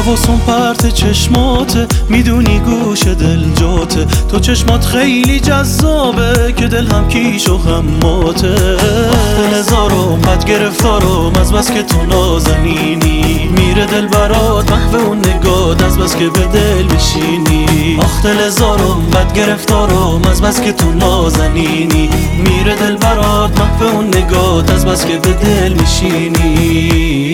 حواسم پرت چشماته، میدونی گوش دل جاته، تو چشمات خیلی جذابه که دل هم کیش و هم ماته. دل هزارم بد گرفتارم از بس که تو نازنینی، میره دل برات محو اون نگات از بس که به دل میشینی. آخ دل هزارم بد گرفتارم از بس که تو نازنینی، میره دل برات محو اون نگات از بس که به دل میشینی.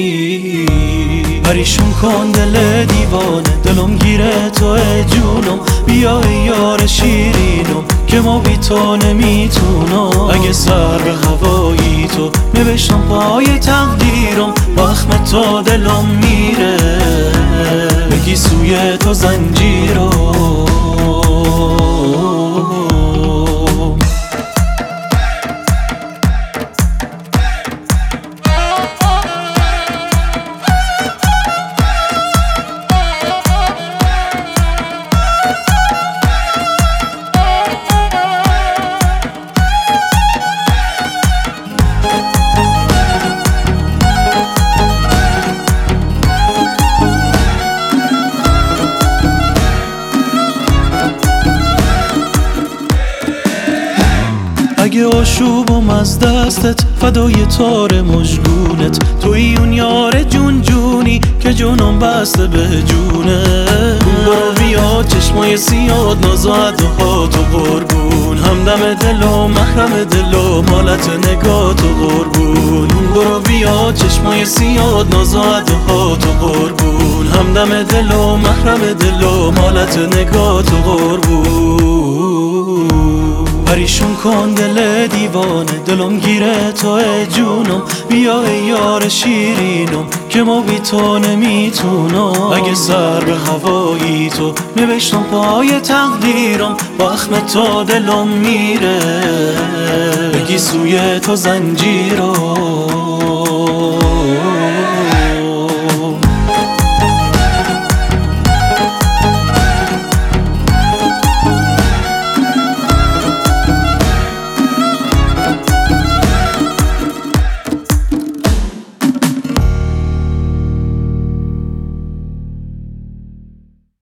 پریشون کن دل دیوانه، دلم گیره تو جونم، بیا ای یار شیرینم که ما بی تو نمیتونم. اگه سر به هوایی تو نوشتم پای تقدیرم، با اخم تا دلم میره بگی سوی تو زنجیرم. اگه آشوبم از دستت فدای تار مژگونت، توی اون یار جون جونی که جونم بسته به جونه. برو بیا چشمای سیاد ناز و عدوهات و قربون، همدم دل و محرم دل و مالت نگات و قربون. برو بیا چشمای سیاد ناز و عدوهات و قربون، همدم دل و محرم دل و مالت نگات و قربون. پریشون کن دل دیوانه، دلم گیره تو جونم، بیا ای یار شیرینم که ما بی تو نمیتونم. اگه سر به هوایی تو نوشتم پای تقدیرم، با اخم تا دلم میره بگی سوی تو زنجیرم.